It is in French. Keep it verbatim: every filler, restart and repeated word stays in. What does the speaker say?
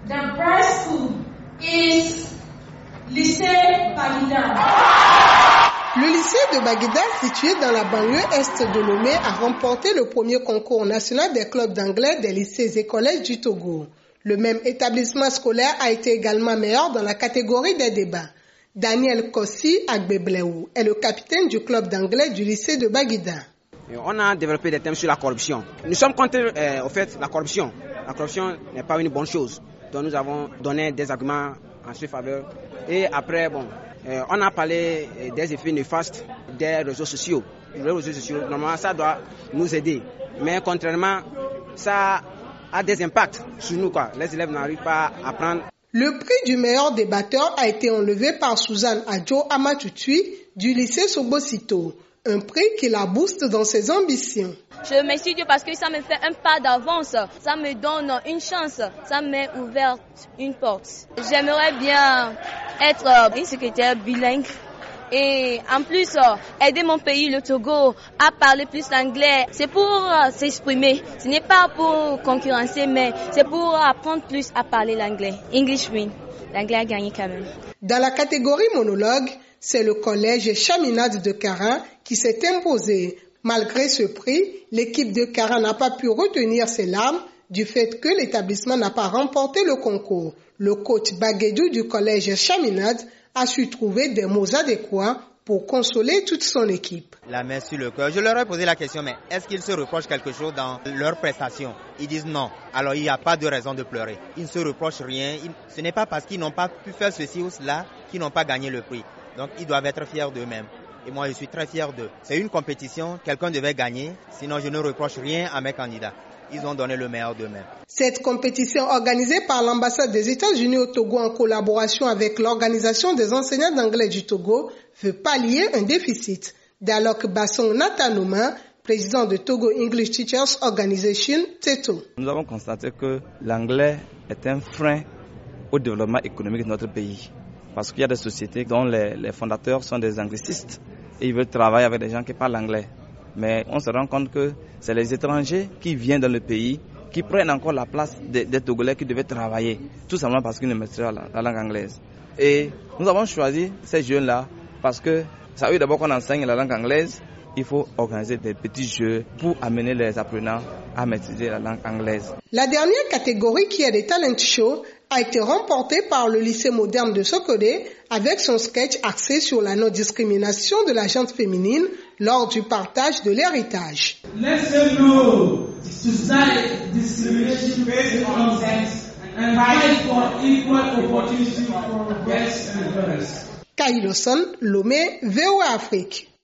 The first school is lycée Baguida. Le lycée de Baguida, situé dans la banlieue est de Lomé, a remporté le premier concours national des clubs d'anglais des lycées et collèges du Togo. Le même établissement scolaire a été également meilleur dans la catégorie des débats. Daniel Kossi Agbebleou est le capitaine du club d'anglais du lycée de Baguida. On a développé des thèmes sur la corruption. Nous sommes contre euh, au fait, la corruption. La corruption n'est pas une bonne chose. Donc nous avons donné des arguments en sa faveur. Et après, bon, euh, on a parlé des effets néfastes des réseaux sociaux. Les réseaux sociaux, normalement, ça doit nous aider. Mais contrairement, ça a des impacts sur nous, quoi. Les élèves n'arrivent pas à apprendre. Le prix du meilleur débatteur a été enlevé par Suzanne Adjo Amatutui du lycée Sobosito. Un prix qui la booste dans ses ambitions. Je remercie Dieu parce que ça me fait un pas d'avance, ça me donne une chance, ça m'a ouvert une porte. J'aimerais bien être une secrétaire bilingue et en plus aider mon pays, le Togo, à parler plus l'anglais. C'est pour s'exprimer, ce n'est pas pour concurrencer, mais c'est pour apprendre plus à parler l'anglais. English win, l'anglais a gagné quand même. Dans la catégorie monologue, c'est le collège Chaminade de Carin qui s'est imposé. Malgré ce prix, l'équipe de Carin n'a pas pu retenir ses larmes du fait que l'établissement n'a pas remporté le concours. Le coach Baguedou du collège Chaminade a su trouver des mots adéquats pour consoler toute son équipe. La main sur le cœur. Je leur ai posé la question, mais est-ce qu'ils se reprochent quelque chose dans leur prestation? Ils disent non. Alors il n'y a pas de raison de pleurer. Ils ne se reprochent rien. Ce n'est pas parce qu'ils n'ont pas pu faire ceci ou cela qu'ils n'ont pas gagné le prix. Donc ils doivent être fiers d'eux-mêmes. Et moi je suis très fier d'eux. C'est une compétition, quelqu'un devait gagner, sinon je ne reproche rien à mes candidats. Ils ont donné le meilleur d'eux-mêmes. Cette compétition organisée par l'ambassade des États-Unis au Togo en collaboration avec l'organisation des enseignants d'anglais du Togo veut pallier un déficit. Dalok Basson Natanouma, président de Togo English Teachers Organization, Teto. Nous avons constaté que l'anglais est un frein au développement économique de notre pays. Parce qu'il y a des sociétés dont les, les fondateurs sont des anglicistes et ils veulent travailler avec des gens qui parlent anglais. Mais on se rend compte que c'est les étrangers qui viennent dans le pays qui prennent encore la place des, des Togolais qui devaient travailler, tout simplement parce qu'ils ne maîtrisent pas la, la langue anglaise. Et nous avons choisi ces jeunes-là parce que ça veut d'abord qu'on enseigne la langue anglaise, il faut organiser des petits jeux pour amener les apprenants à maîtriser la langue anglaise. La dernière catégorie qui est des talent shows a été remportée par le lycée moderne de Sokodé avec son sketch axé sur la non-discrimination de la gente féminine lors du partage de l'héritage. Let's say no to start discrimination based on sex and fight for equal opportunity for girls and girls. Kailoson, Lomé, V O A Afrique.